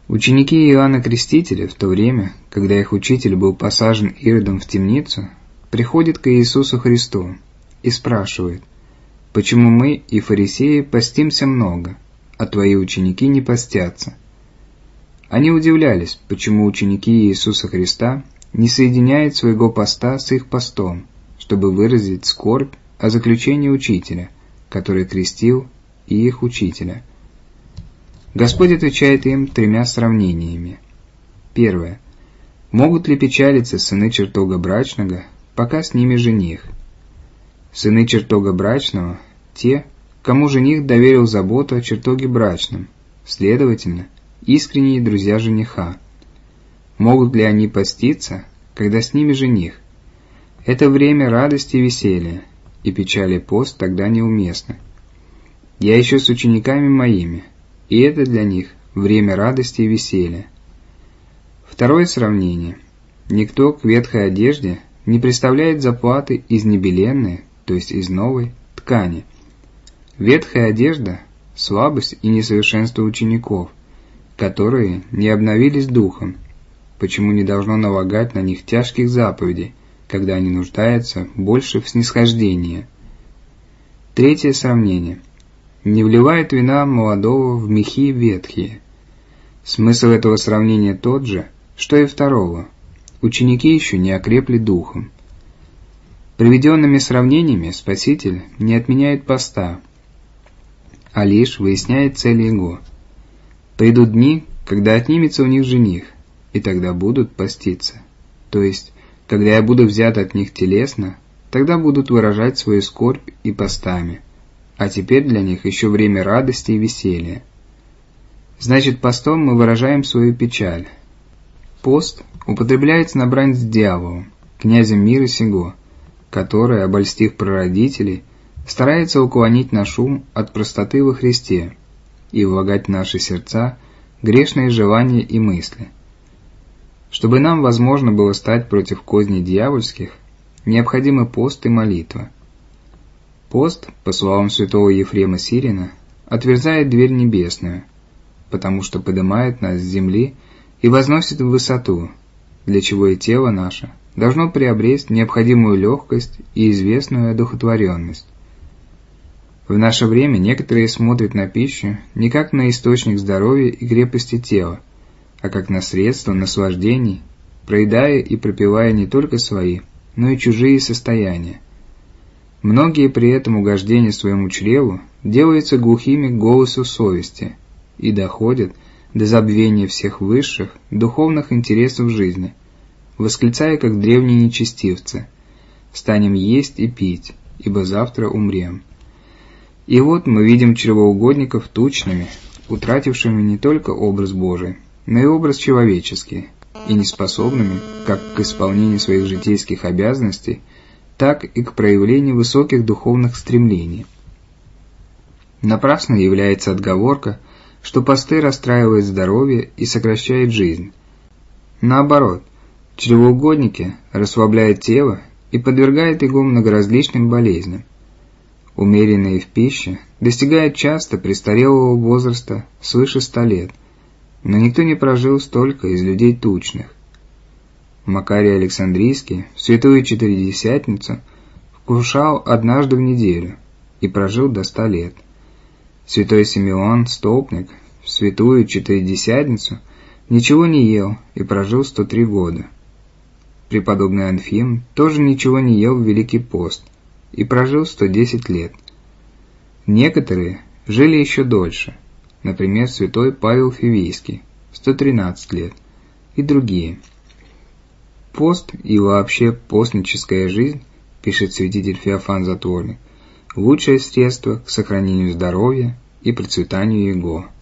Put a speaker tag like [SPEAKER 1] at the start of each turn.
[SPEAKER 1] Ученики Иоанна Крестителя в то время, когда их учитель был посажен Иродом в темницу, приходят к Иисусу Христу и спрашивают: «Почему мы и фарисеи постимся много, а твои ученики не постятся?» Они удивлялись, почему ученики Иисуса Христа не соединяют своего поста с их постом, чтобы выразить скорбь о заключении учителя, который крестил и их учителя. Господь отвечает им 3 сравнениями. Первое. Могут ли печалиться сыны чертога брачного, пока с ними жених? Сыны чертога брачного – те, кому жених доверил заботу о чертоге брачном, следовательно, искренние друзья жениха. Могут ли они поститься, когда с ними жених? Это время радости и веселья, и печали пост тогда неуместны. Я еще с учениками моими, и это для них время радости и веселья. Второе сравнение. Никто к ветхой одежде не представляет заплаты из небеленной, то есть из новой, ткани. Ветхая одежда – слабость и несовершенство учеников, которые не обновились духом, почему не должно налагать на них тяжких заповедей, когда они нуждаются больше в снисхождении. Третье сравнение. Не вливает вина молодого в мехи ветхие. Смысл этого сравнения тот же, что и второго. Ученики еще не окрепли духом. Приведенными сравнениями Спаситель не отменяет поста, а лишь выясняет цель его. Придут дни, когда отнимется у них жених, и тогда будут поститься. То есть, когда я буду взят от них телесно, тогда будут выражать свою скорбь и постами. А теперь для них еще время радости и веселья. Значит, постом мы выражаем свою печаль. Пост употребляется на брань с дьяволом, князем мира сего, который, обольстив прародителей, старается уклонить наш ум от простоты во Христе и влагать в наши сердца грешные желания и мысли. Чтобы нам возможно было стать против козней дьявольских, необходимы пост и молитва. Пост, по словам святого Ефрема Сирина, отверзает дверь небесную, потому что поднимает нас с земли и возносит в высоту, для чего и тело наше должно приобрести необходимую легкость и известную одухотворенность. В наше время некоторые смотрят на пищу не как на источник здоровья и крепости тела, а как на средство наслаждений, проедая и пропивая не только свои, но и чужие состояния. Многие при этом угождения своему чреву делаются глухими к голосу совести и доходят до забвения всех высших духовных интересов жизни, восклицая как древние нечестивцы: «Станем есть и пить, ибо завтра умрем». И вот мы видим чревоугодников тучными, утратившими не только образ Божий, но и образ человеческий, и неспособными как к исполнению своих житейских обязанностей, так и к проявлению высоких духовных стремлений. Напрасно является отговорка, что посты расстраивают здоровье и сокращают жизнь. Наоборот, чревоугодники расслабляют тело и подвергают его многоразличным болезням. Умеренные в пище достигают часто престарелого возраста свыше 100 лет, но никто не прожил столько из людей тучных. Макарий Александрийский в святую Четыредесятницу вкушал однажды в неделю и прожил до 100 лет. Святой Симеон Столпник в святую Четыредесятницу ничего не ел и прожил 103 года. Преподобный Анфим тоже ничего не ел в Великий пост и прожил 110 лет. Некоторые жили еще дольше, например, святой Павел Фивийский, 113 лет, и другие. Пост и вообще постническая жизнь, пишет святитель Феофан Затворник, лучшее средство к сохранению здоровья и процветанию его.